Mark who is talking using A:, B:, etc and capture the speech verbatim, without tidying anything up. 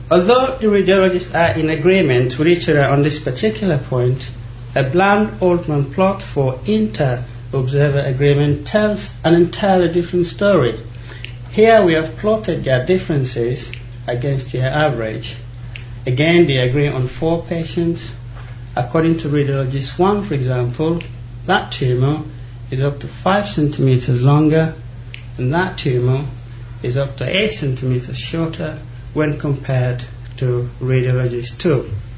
A: Although the radiologists are in agreement with each other on this particular point, a Bland-Altman plot for inter-observer agreement tells an entirely different story. Here we have plotted their differences against their average. Again, they agree on four patients. According to radiologist one, for example, that tumor is up to five centimeters longer, and that tumor is up to eight centimeters shorter when compared to radiologist two.